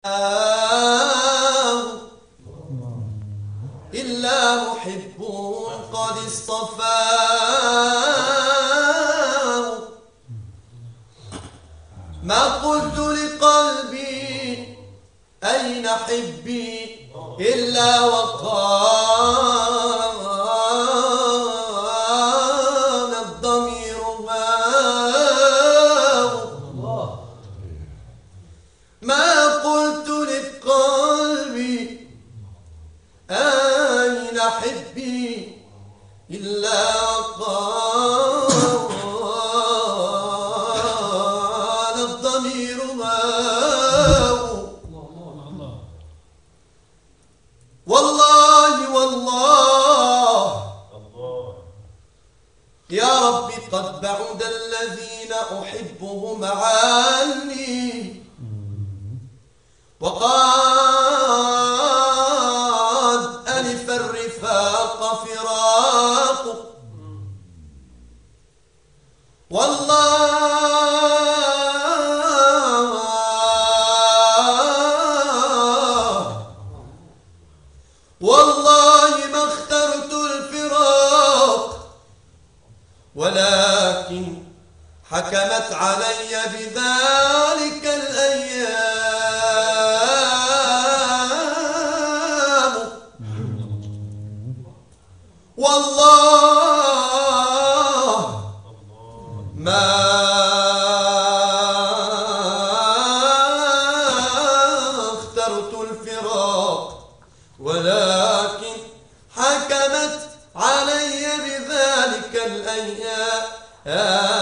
إلا محب قد اصطفاه. ما قلت لقلبي أين حبي إلا وقال الضمير ما قلت لقلبي أين حبي إلا وقال الضمير والله والله يا ربي قد بعد الذين أحبهم عني وقد ألف الرفاق فراق. والله ما اخترت الفراق ولكن حكمت علي بذلك الأيام. والله ما اخترت الفراق ولكن حكمت علي بذلك الأيام.